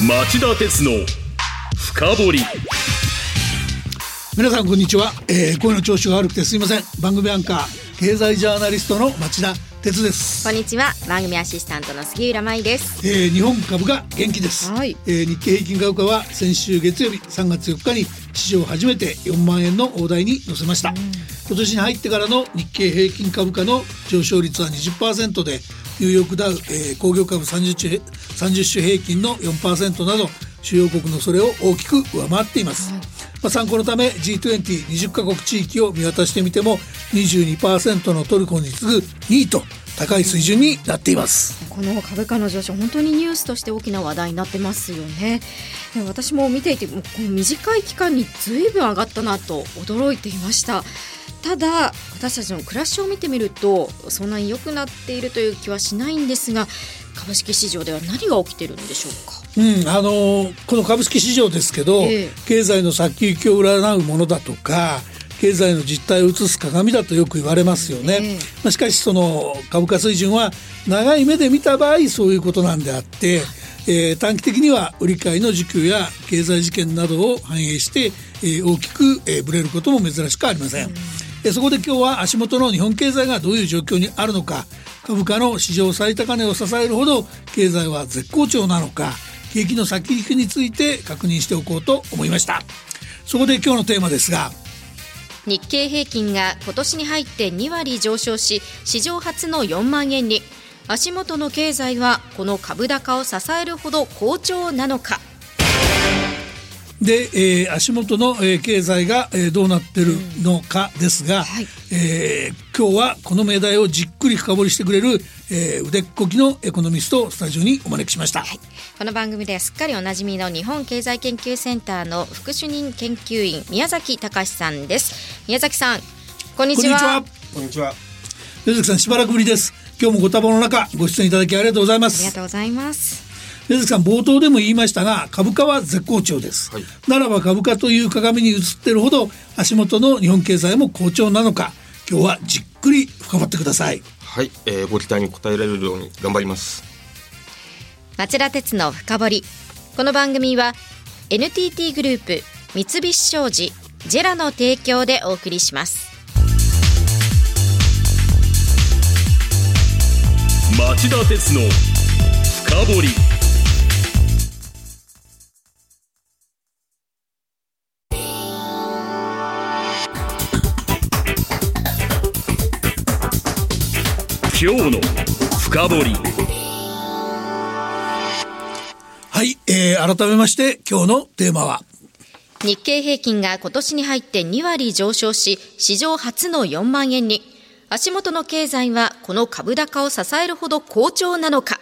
町田鉄の深掘り。 皆さんこんにちは、声の調子が悪くてすいません。番組アンカー経済ジャーナリストの町田鉄です。 こんにちは、番組アシスタントの杉浦舞です。 日本株が元気です、 はい。 日経平均株価は先週月曜日3月4日に史上初めて4万円の大台に乗せました。今年に入ってからの日経平均株価の上昇率は 20% で、ニューヨークダウ、工業株30種平均の 4% など主要国のそれを大きく上回っています。参考のため G2020 カ国地域を見渡してみても 22% のトルコに次ぐ2位と高い水準になっています。 この株価の上昇、本当にニュースとして大きな話題になってますよね。私も見ていて、この短い期間に随分上がったなと驚いていました。ただ私たちの暮らしを見てみるとそんなに良くなっているという気はしないんですが、株式市場では何が起きているんでしょうか。 この株式市場ですけど、経済の先行きを占うものだとか経済の実態を映す鏡だとよく言われますよね。しかしその株価水準は長い目で見た場合そういうことなんであって、短期的には売り買いの需給や経済事件などを反映して、大きく、ブレることも珍しくありません。そこで今日は足元の日本経済がどういう状況にあるのか、株価の史上最高値を支えるほど経済は絶好調なのか、景気の先行きについて確認しておこうと思いました。そこで今日のテーマですが、 日経平均が今年に入って2割上昇し史上初の4万円に。足元の経済はこの株高を支えるほど好調なのか。 で、足元の、経済が、どうなってるのかですが、今日はこの命題をじっくり深掘りしてくれる、腕っこきのエコノミストをスタジオにお招きしました。 この番組ではすっかりおなじみの日本経済研究センターの副主任研究員宮崎隆さんです。宮崎さん、こんにちは。 こんにちは。 宮崎さん、しばらくぶりです。今日もご多忙の中ご出演いただきありがとうございます。 ありがとうございます。 宮崎さん、冒頭でも言いましたが株価は絶好調です、ならば株価という鏡に映っているほど足元の日本経済も好調なのか、今日はじっくり深掘ってください。 ご期待に応えられるように頑張ります。 町田鉄の深掘り。この番組は NTT グループ、三菱商事、ジェラの提供でお送りします。 町田鉄の深掘り。今日の深掘り。 改めまして今日のテーマは、 日経平均が今年に入って2割上昇し史上初の4万円に。足元の経済はこの株高を支えるほど好調なのか。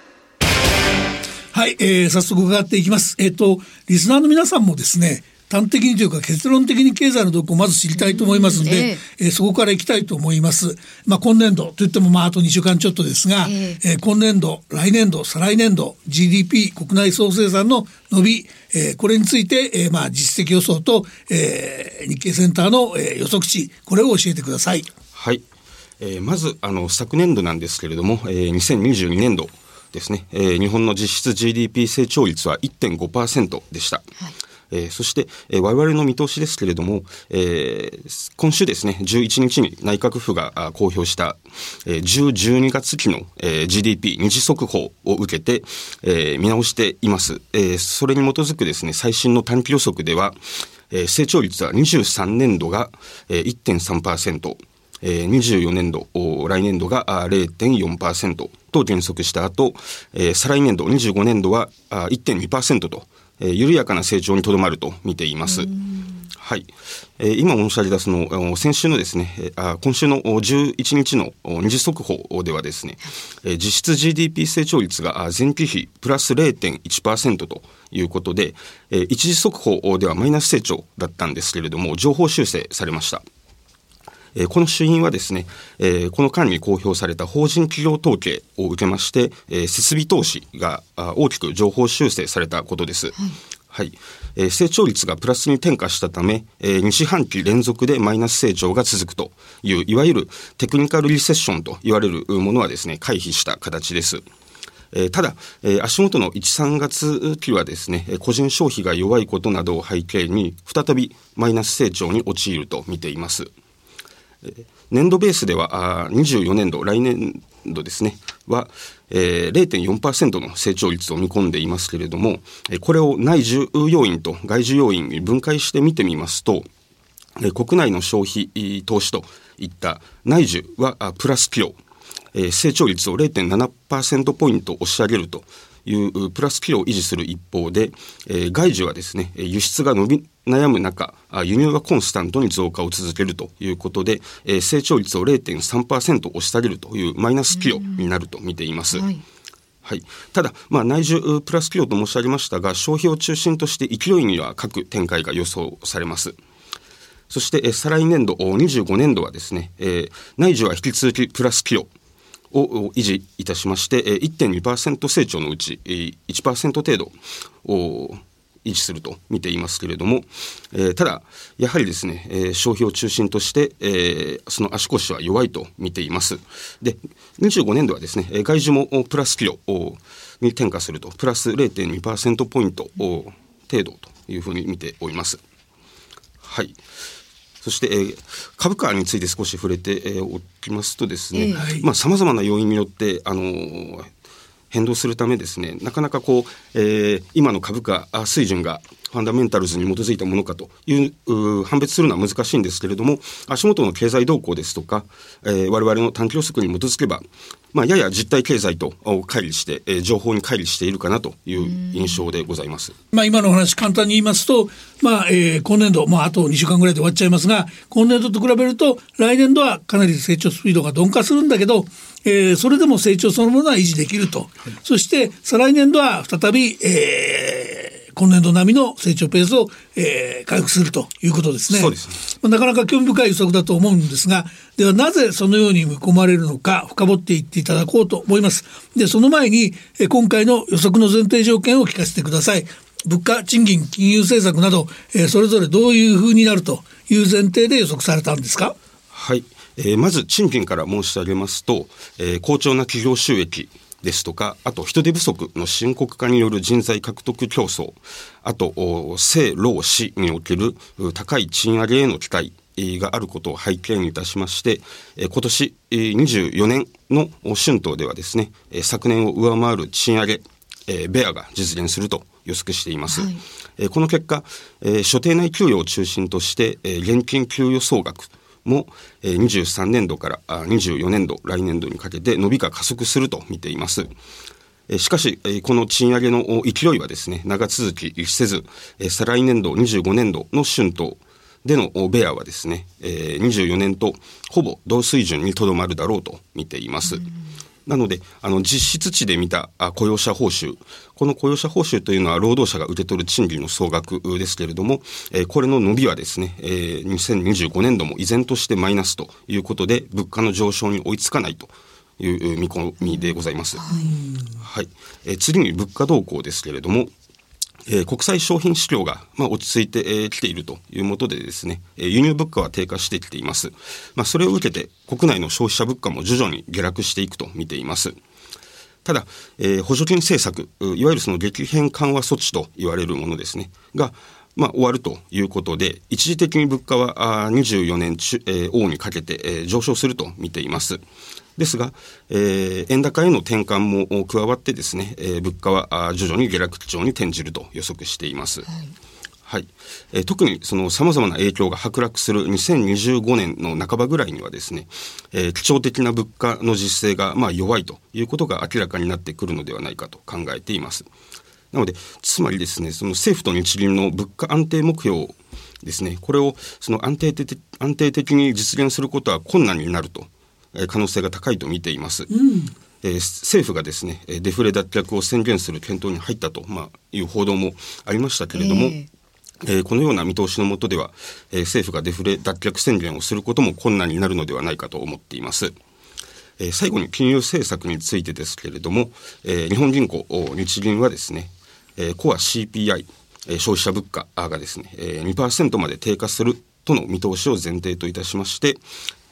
早速伺っていきます。リスナーの皆さんもですね、端的にというか結論的に経済の動向をまず知りたいと思いますので、そこからいきたいと思います。今年度といってもあと2週間ちょっとですが、今年度、来年度、再来年度 GDP 国内総生産の伸び、これについて、実績予想と、日経センターの、予測値、これを教えてください。 まず昨年度なんですけれども、2022年度ですね、日本の実質 GDP 成長率は 1.5% でした。そして、我々の見通しですけれども、今週ですね、11日に内閣府が公表した、10、12月期の、GDP 二次速報を受けて、見直しています。それに基づくですね、最新の短期予測では、成長率は23年度が 1.3%、24年度、来年度が 0.4% と減速した後、再来年度25年度は 1.2% と、緩やかな成長にとどまると見ています。今申し上げた先週のですね、今週の11日の二次速報ではですね、実質 GDP 成長率が前期比プラス 0.1% ということで、一次速報ではマイナス成長だったんですけれども上方修正されました。この主因はですね、この間に公表された法人企業統計を受けまして、設備投資が大きく上方修正されたことです。成長率がプラスに転化したため、2四半期連続でマイナス成長が続くといういわゆるテクニカルリセッションと言われるものはですね、回避した形です。 ただ、足元の1、3月期はですね、個人消費が弱いことなどを背景に再びマイナス成長に陥ると見ています。年度ベースでは24年度来年度ですねは、0.4% の成長率を見込んでいますけれども、これを内需要因と外需要因に分解して見てみますと、国内の消費投資といった内需はプラス寄与、成長率を 0.7% ポイント押し上げるというプラス寄与を維持する一方で、外需はですね、輸出が伸び悩む中、輸入はコンスタントに増加を続けるということで、成長率を 0.3% 押し下げるというマイナス寄与になると見ています。はいはい、ただ、内需プラス寄与と申し上げましたが、消費を中心として勢いには各展開が予想されます。そして、再来年度25年度はですね、内需は引き続きプラス寄与を維持いたしまして、1.2% 成長のうち 1% 程度を維持すると見ていますけれども、ただやはりですね、消費を中心として、その足腰は弱いと見ています。で、25年度はですね、外需もプラス寄与に転嫁すると、プラス 0.2% ポイント程度というふうに見ております。はい。そして、株価について少し触れて、おきますとですね、様々な要因によって変動するためですね、なかなか今の株価水準がファンダメンタルズに基づいたものかという判別するのは難しいんですけれども、足元の経済動向ですとか、我々の短期予測に基づけば、やや実体経済と乖離して、情報に乖離しているかなという印象でございます。 今のお話簡単に言いますと、今年度、あと2週間ぐらいで終わっちゃいますが、今年度と比べると来年度はかなり成長スピードが鈍化するんだけど、それでも成長そのものは維持できると、そして再来年度は再び、今年度並みの成長ペースを、回復するということですね。 そうですね。 なかなか興味深い予測だと思うんですが、ではなぜそのように見込まれるのか深掘っていっていただこうと思います。で、その前に今回の予測の前提条件を聞かせてください。物価、賃金、金融政策など、それぞれどういうふうになるという前提で予測されたんですか？ はい、まず賃金から申し上げますと、好調な企業収益ですとか、あと人手不足の深刻化による人材獲得競争、あと生労死における高い賃上げへの期待があることを背景にいたしまして、今年24年の春闘ではですね、昨年を上回る賃上げベアが実現すると予測しています。はい、この結果、所定内給与を中心として現金給与総額も23年度から24年度来年度にかけて伸びが加速すると見ています。しかしこの賃上げの勢いはですね、長続きせず、再来年度25年度の春闘でのベアはですね、24年とほぼ同水準にとどまるだろうと見ています。なので実質値で見た雇用者報酬、この雇用者報酬というのは労働者が受け取る賃金の総額ですけれども、これの伸びはですね、2025年度も依然としてマイナスということで、物価の上昇に追いつかないという見込みでございます。はい、次に物価動向ですけれども、国際商品市況が落ち着いてきているというもとでですね、輸入物価は低下してきています。それを受けて国内の消費者物価も徐々に下落していくと見ています。ただ、補助金政策、いわゆるその激変緩和措置と言われるものですねが、終わるということで、一時的に物価は24年欧にかけて上昇すると見ています。ですが、円高への転換も加わってですね、物価は徐々に下落基調に転じると予測しています。はい、特にその様々な影響が剥落する2025年の半ばぐらいにはですね、基調的な物価の実勢が弱いということが明らかになってくるのではないかと考えています。なので、つまりですね、その政府と日銀の物価安定目標ですね、これをその安定的に実現することは困難になると可能性が高いと見ています。政府がですね、デフレ脱却を宣言する検討に入ったという報道もありましたけれども、このような見通しの下では、政府がデフレ脱却宣言をすることも困難になるのではないかと思っています。最後に金融政策についてですけれども、日本銀行、日銀はですね、コア CPI、消費者物価がですね、2% まで低下するとの見通しを前提といたしまして、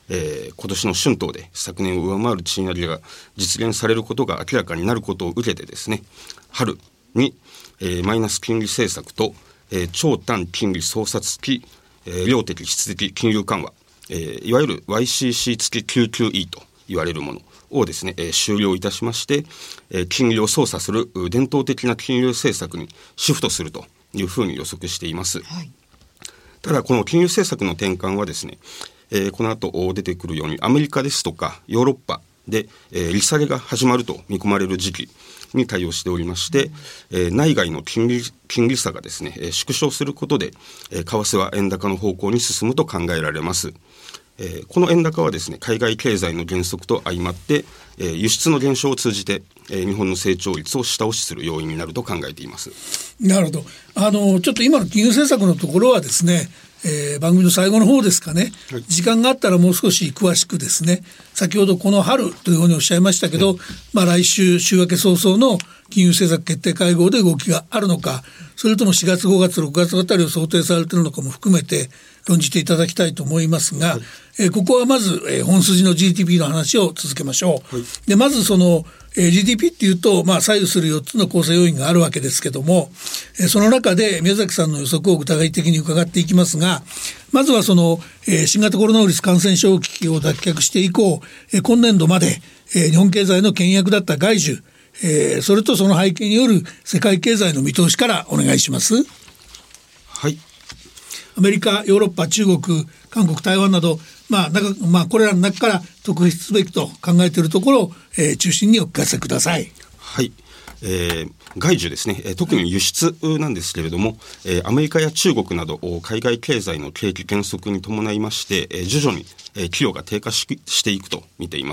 今年の春闘で昨年を上回る賃上げが実現されることが明らかになることを受けてですね、春に、マイナス金利政策と、長短金利操作付き、量的質的金融緩和、いわゆる YCC 付き QQE と言われるものをですね、終了いたしまして、金利を操作する伝統的な金融政策にシフトするというふうに予測しています。はい、ただこの金融政策の転換はですね、この後出てくるようにアメリカですとかヨーロッパで、利下げが始まると見込まれる時期に対応しておりまして、内外の金利差がですね、縮小することで、為替は円高の方向に進むと考えられます。この円高はですね、海外経済の減速と相まって、輸出の減少を通じて、日本の成長率を下押しする要因になると考えています。 なるほど。ちょっと今の金融政策のところはですね、番組の最後の方ですかね、はい、時間があったらもう少し詳しくですね、先ほどこの春というふうにおっしゃいましたけど、来週週明け早々の金融政策決定会合で動きがあるのか、それとも4月5月6月あたりを想定されているのかも含めて論じていただきたいと思いますが、はい、ここはまず、本筋の GDP の話を続けましょう。はい、でまずそのGDP っていうと、左右する4つの構成要因があるわけですけども、その中で宮崎さんの予測を具体的に伺っていきますが、まずはその、新型コロナウイルス感染症危機を脱却して以降、今年度まで、日本経済の牽引役だった外需、それとその背景による世界経済の見通しからお願いします。 はい。 アメリカ、ヨーロッパ、中国、韓国、台湾など、これらの中から特筆すべきと考えているところを、中心にお聞かせください。 はい。外需ですね、特に輸出なんですけれども、アメリカや中国など海外経済の景気減速に伴いまして、徐々に寄与が低下していくと見ています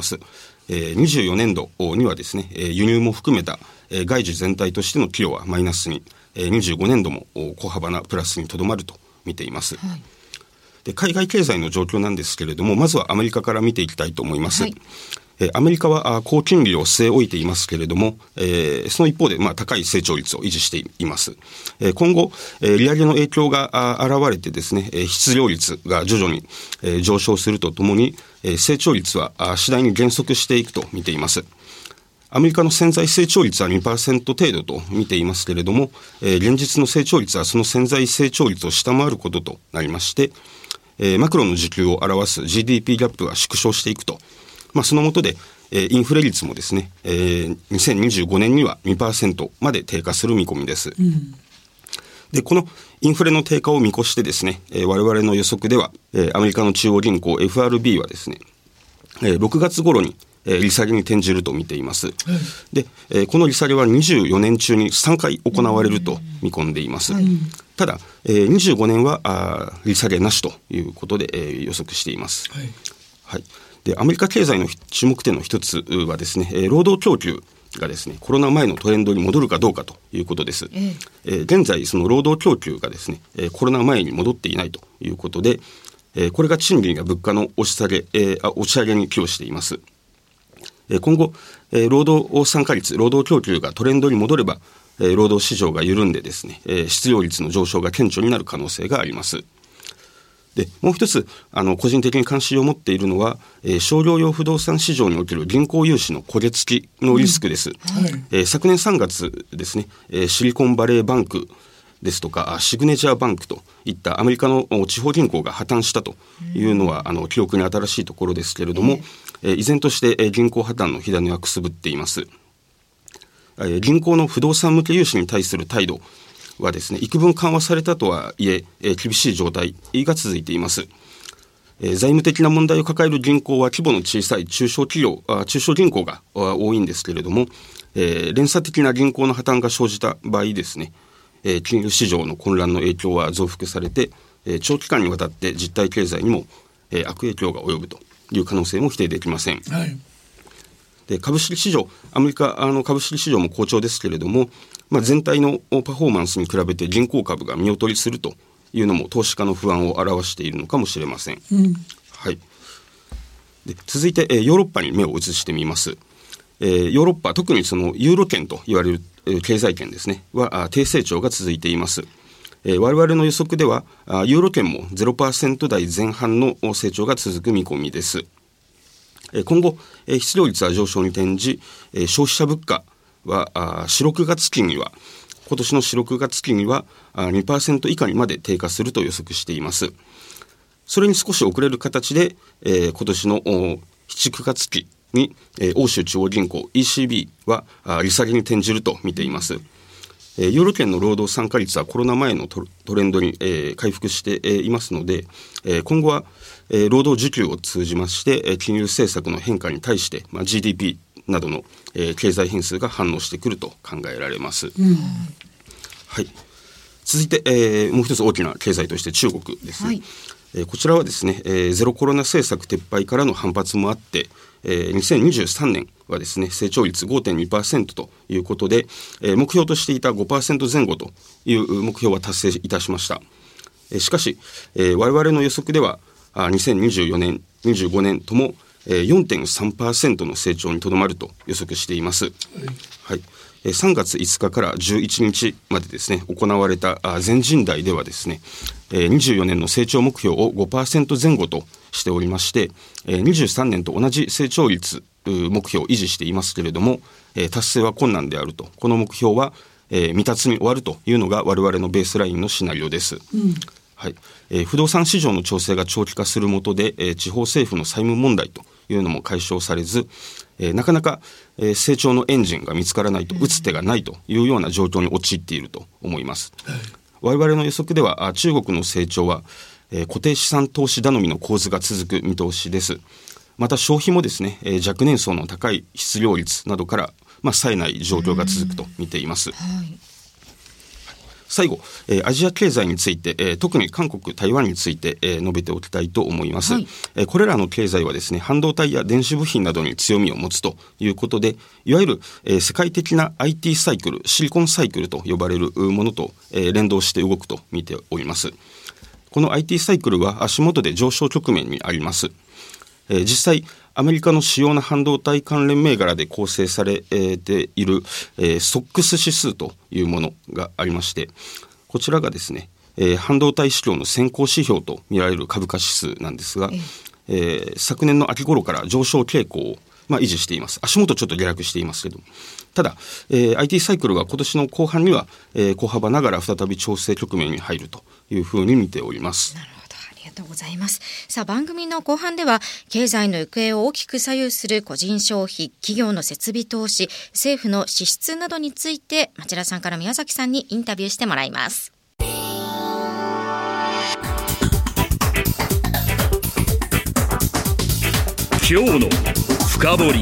。24年度にはですね、輸入も含めた外需全体としての寄与はマイナスに、25年度も小幅なプラスにとどまると見ています。はい、で海外経済の状況なんですけれども、まずはアメリカから見ていきたいと思います。はい、アメリカは高金利を据え置いていますけれども、その一方で高い成長率を維持しています。今後、利上げの影響が現れてですね、失業率が徐々に上昇するとともに、成長率は次第に減速していくと見ています。アメリカの潜在成長率は 2% 程度と見ていますけれども、現実の成長率はその潜在成長率を下回ることとなりまして、マクロの需給を表す GDP ギャップが縮小していくと。その下で、インフレ率もですね、2025年には 2% まで低下する見込みです。で、このインフレの低下を見越してですね、我々の予測では、アメリカの中央銀行 FRB はですね、6月頃に利下げに転じると見ています。で、この利下げは24年中に3回行われると見込んでいます。ただ、25年は利下げなしということで、予測しています。はい。で、アメリカ経済の注目点の一つはですね、労働供給がですね、コロナ前のトレンドに戻るかどうかということです。現在、その労働供給がですね、コロナ前に戻っていないということで、これが賃金や物価の押し上げに寄与しています。今後、労働参加率、労働供給がトレンドに戻れば、労働市場が緩んでですね、失業率の上昇が顕著になる可能性があります。で、もう一つ、個人的に関心を持っているのは、商業用不動産市場における銀行融資の焦げ付きのリスクです。昨年3月ですね、シリコンバレーバンクですとかシグネチャーバンクといったアメリカの地方銀行が破綻したというのは、記憶に新しいところですけれども、依然として銀行破綻の火種はくすぶっています。銀行の不動産向け融資に対する態度はですね、幾分緩和されたとはいえ、厳しい状態が続いています。財務的な問題を抱える銀行は規模の小さい中小銀行が多いんですけれども、連鎖的な銀行の破綻が生じた場合ですね、金融市場の混乱の影響は増幅されて、長期間にわたって実体経済にも悪影響が及ぶという可能性も否定できません。はい、で、株式市場、アメリカ株式市場も好調ですけれども、全体のパフォーマンスに比べて銀行株が見劣りするというのも投資家の不安を表しているのかもしれません。はい、で、続いて、ヨーロッパに目を移してみます。ヨーロッパ、特にそのユーロ圏と言われる経済圏ですねは低成長が続いています。 我々の予測ではユーロ圏も 0% 台前半の成長が続く見込みです。今後、失業率は上昇に転じ、消費者物価は今年の4、6月期には 2% 以下にまで低下すると予測しています。それに少し遅れる形で、今年の7、9月期に欧州中央銀行 ECB は利下げに転じると見ています。ユーロ圏の労働参加率はコロナ前のトレンドに回復していますので、今後は労働需給を通じまして金融政策の変化に対してGDP などの経済変数が反応してくると考えられます。はい、続いてもう一つ大きな経済として中国ですね。こちらはですね、ゼロコロナ政策撤廃からの反発もあって、2023年はですね、成長率 5.2% ということで、目標としていた 5% 前後という目標は達成いたしました。しかし、我々の予測では2024年、25年とも 4.3% の成長にとどまると予測しています。はい、3月5日から11日までですね、行われた全人代ではですね、24年の成長目標を 5% 前後としておりまして、23年と同じ成長率目標を維持していますけれども、達成は困難であると。この目標は未達に終わるというのが我々のベースラインのシナリオです。はい、不動産市場の調整が長期化する下で、地方政府の債務問題というのも解消されず、なかなか、成長のエンジンが見つからないと、打つ手がないというような状況に陥っていると思います。我々の予測では中国の成長は、固定資産投資頼みの構図が続く見通しです。また消費もですね、若年層の高い失業率などから、冴えない状況が続くと見ています。最後、アジア経済について、特に韓国、台湾について、述べておきたいと思います。これらの経済はですね、半導体や電子部品などに強みを持つということで、いわゆる、世界的な IT サイクル、シリコンサイクルと呼ばれるものと、連動して動くと見ております。この IT サイクルは足元で上昇局面にあります。実際アメリカの主要な半導体関連銘柄で構成されている、ソックス指数というものがありまして、こちらがですね、半導体市況の先行指標と見られる株価指数なんですが、昨年の秋頃から上昇傾向を維持しています。足元ちょっと下落していますけど、ただ、IT サイクルは今年の後半には、小幅ながら再び調整局面に入るというふうに見ております。 なるほど、ありがとうございます。さあ、番組の後半では経済の行方を大きく左右する個人消費、企業の設備投資、政府の支出などについて町田さんから宮崎さんにインタビューしてもらいます。 今日の深掘り。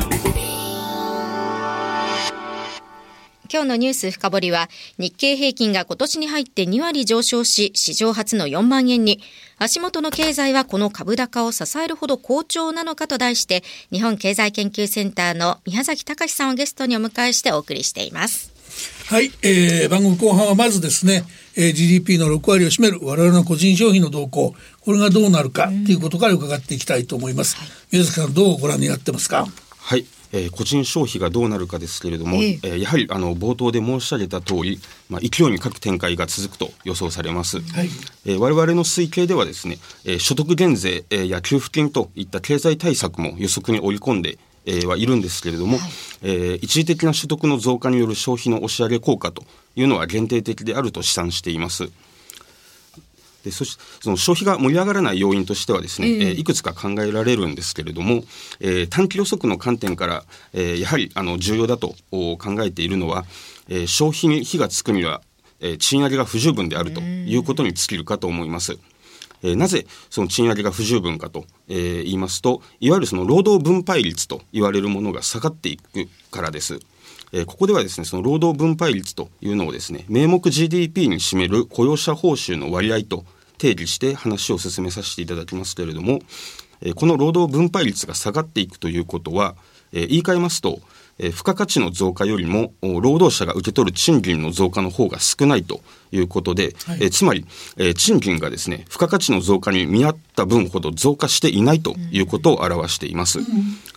今日のニュース深掘りは、日経平均が今年に入って2割上昇し、史上初の4万円に。足元の経済はこの株高を支えるほど好調なのかと題して、日本経済研究センターの宮崎隆さんをゲストにお迎えしてお送りしています。 はい、番組後半はまずですね、GDP の6割を占める我々の個人消費の動向、これがどうなるかということから伺っていきたいと思います。宮崎さん、どうご覧になってますか？ はい、個人消費がどうなるかですけれども、やはり冒頭で申し上げた通り、勢いに欠く展開が続くと予想されます。はい、我々の推計ではですね、所得減税、や給付金といった経済対策も予測に織り込んではいるんですけれども、一時的な所得の増加による消費の押し上げ効果というのは限定的であると試算しています。でその消費が盛り上がらない要因としてはですね、いくつか考えられるんですけれども、短期予測の観点から、やはり重要だと考えているのは、消費に火がつくには、賃上げが不十分であるということに尽きるかと思います。なぜその賃上げが不十分かと、言いますと、いわゆるその労働分配率と言われるものが下がっていくからです。ここではですね、その労働分配率というのをですね、名目 GDP に占める雇用者報酬の割合と定義して話を進めさせていただきますけれども、この労働分配率が下がっていくということは、言い換えますと、付加価値の増加よりも労働者が受け取る賃金の増加の方が少ないということで、つまり、賃金がですね、付加価値の増加に見合った分ほど増加していないということを表しています。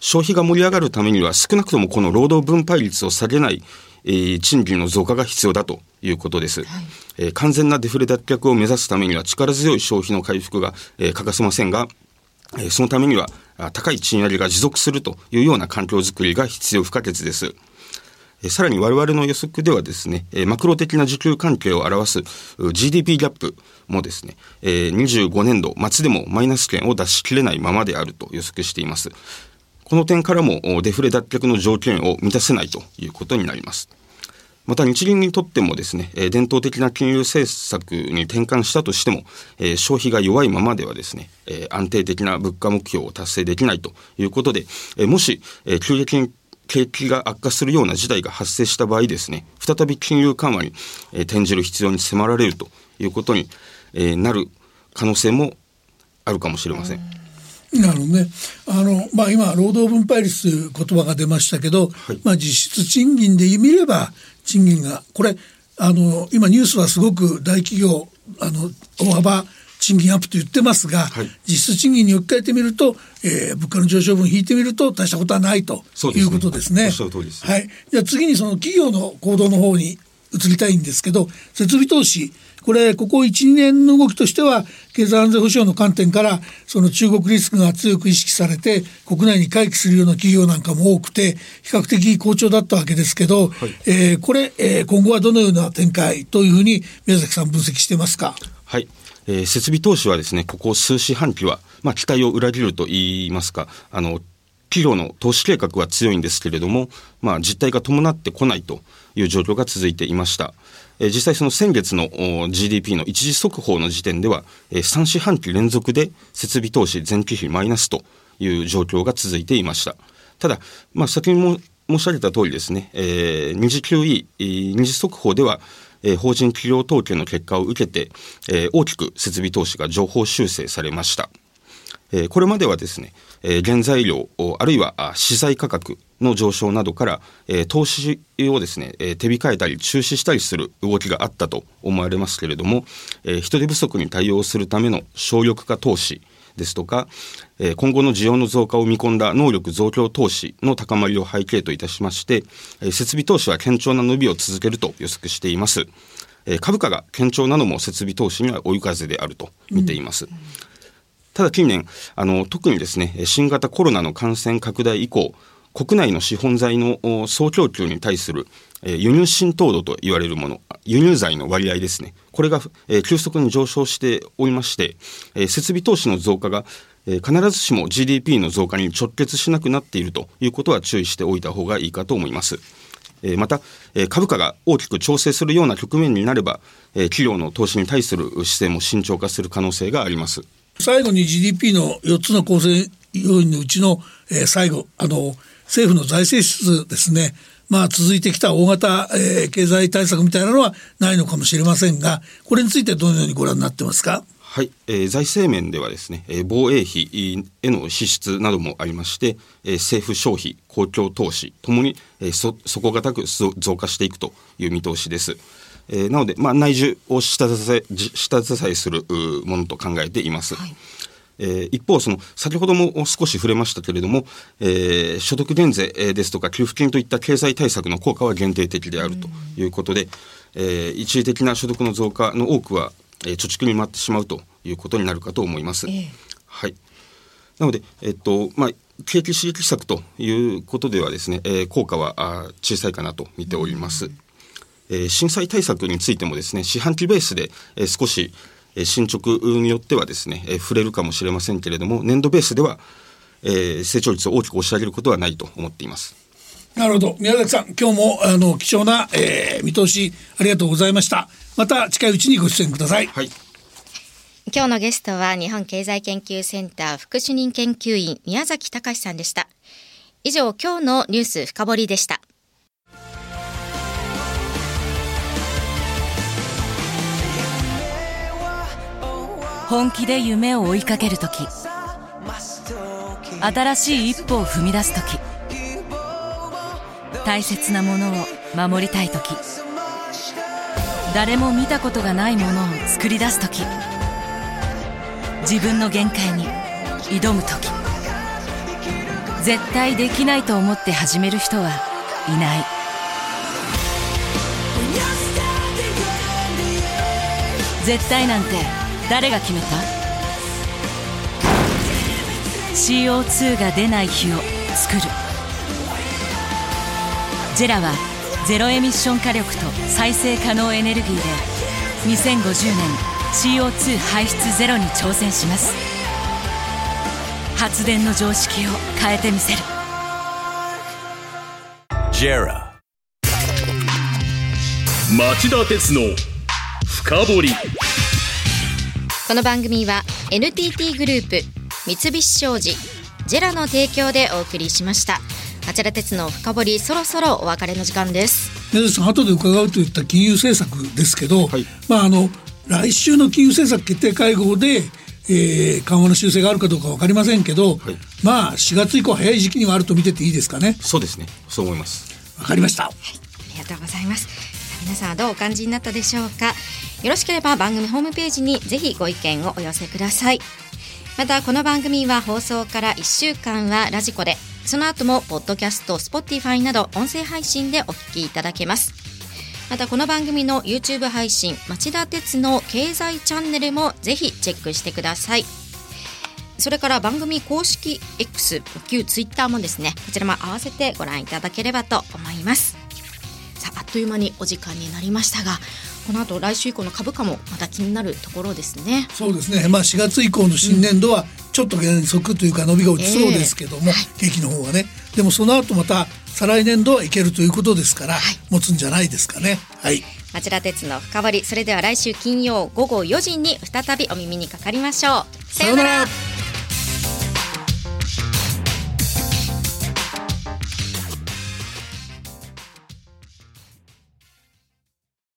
消費が盛り上がるためには少なくともこの労働分配率を下げない、賃金の増加が必要だということです、完全なデフレ脱却を目指すためには力強い消費の回復が、欠かせませんが、そのためには高い賃上げが持続するというような環境づくりが必要不可欠です。さらに我々の予測ではですね、マクロ的な需給関係を表す GDP ギャップもですね、25年度末でもマイナス圏を出し切れないままであると予測しています。この点からもデフレ脱却の条件を満たせないということになります。また日銀にとってもですね、伝統的な金融政策に転換したとしても、消費が弱いままではですね、安定的な物価目標を達成できないということで、もし、急激に景気が悪化するような事態が発生した場合ですね、再び金融緩和に、転じる必要に迫られるということに、なる可能性もあるかもしれません。 なるほどね。今労働分配率という言葉が出ましたけど、実質賃金で見れば賃金がこれ今ニュースはすごく大企業大幅賃金アップと言ってますが、実質賃金に置き換えてみると、物価の上昇分引いてみると大したことはないということですね。 おっしゃる通りです。 じゃあ次にその企業の行動の方に移りたいんですけど、設備投資ここ 1,2 年の動きとしては経済安全保障の観点からその中国リスクが強く意識されて国内に回帰するような企業なんかも多くて比較的好調だったわけですけど、今後はどのような展開というふうに宮崎さん分析してますか？ 設備投資はですね、ここ数四半期は、期待を裏切ると言いますか、企業の投資計画は強いんですけれども、実態が伴ってこないという状況が続いていました。実際その先月の GDP の一時速報の時点では、3四半期連続で設備投資前期比マイナスという状況が続いていました。ただ、先にも申し上げた通りですね、二次 QE、二次速報では、法人企業統計の結果を受けて、大きく設備投資が上方修正されました。これまではですね、原材料あるいは資材価格の上昇などから、投資をですね、手控えたり中止したりする動きがあったと思われますけれども、人手不足に対応するための省力化投資ですとか、今後の需要の増加を見込んだ能力増強投資の高まりを背景といたしまして、設備投資は堅調な伸びを続けると予測しています。株価が堅調なのも設備投資には追い風であると見ています。ただ近年特にですね、新型コロナの感染拡大以降、国内の資本財の総供給に対する輸入浸透度と言われるもの、輸入財の割合ですね、これが急速に上昇しておりまして、設備投資の増加が必ずしも GDP の増加に直結しなくなっているということは注意しておいた方がいいかと思います。また株価が大きく調整するような局面になれば、企業の投資に対する姿勢も慎重化する可能性があります。 最後に GDP の4つの構成要因のうちの、最後政府の財政支出ですね、続いてきた大型、経済対策みたいなのはないのかもしれませんが、これについてどのようにご覧になってますか？ 財政面ではですね、防衛費への支出などもありまして、政府消費、公共投資ともに、底堅く増加していくという見通しです。なので、内需を下支えするものと考えています。一方先ほども少し触れましたけれども、所得減税ですとか給付金といった経済対策の効果は限定的であるということで、一時的な所得の増加の多くは、貯蓄に回ってしまうということになるかと思います。なので、景気刺激策ということではですね、効果は小さいかなと見ております。震災対策についてもですね、四半期ベースで、少し進捗によってはですね、触れるかもしれませんけれども、年度ベースでは、成長率を大きく押し上げることはないと思っています。 なるほど。宮崎さん、今日も貴重な、見通しありがとうございました。また近いうちにご出演ください。 今日のゲストは日本経済研究センター副主任研究員宮崎隆さんでした。以上、今日のニュース深掘りでした。 本気で夢を追いかけるとき、新しい一歩を踏み出すとき、大切なものを守りたいとき、誰も見たことがないものを作り出すとき、自分の限界に挑むとき、 絶対できないと思って始める人はいない。絶対なんて誰が決めた？ CO2 が出ない日を作る。ジェラはゼロエミッション火力と再生可能エネルギーで2050年 CO2 排出ゼロに挑戦します。発電の常識を変えてみせる。 ジェラ町田鉄の深掘り。 この番組は NTT グループ、三菱商事、ジェラの提供でお送りしました。町田鉄の深掘り、そろそろお別れの時間です。 宮崎さん、後で伺うといった金融政策ですけど、 はい、 来週の金融政策決定会合で、緩和の修正があるかどうか分かりませんけど、 はい、 4月以降早い時期にはあると見てていいですかね。 そうですね、そう思います。 分かりました、 はい、ありがとうございます。皆さんはどうお感じになったでしょうか。よろしければ番組ホームページにぜひご意見をお寄せください。またこの番組は放送から1週間はラジコで、その後もポッドキャスト、Spotify など音声配信でお聞きいただけます。またこの番組の YouTube 配信、町田鉄の経済チャンネルもぜひチェックしてください。それから番組公式 X、旧 Twitter もですね、こちらも合わせてご覧いただければと思います。さあ、あっという間にお時間になりましたが、この後来週以降の株価もまた気になるところですね。 そうですね、4月以降の新年度はちょっと減速というか伸びが落ちそうですけども、景気の方はね。でもその後また再来年度はいけるということですから、持つんじゃないですかね。はい、 町田鉄の深掘り、それでは来週金曜午後4時に再びお耳にかかりましょう。さようなら。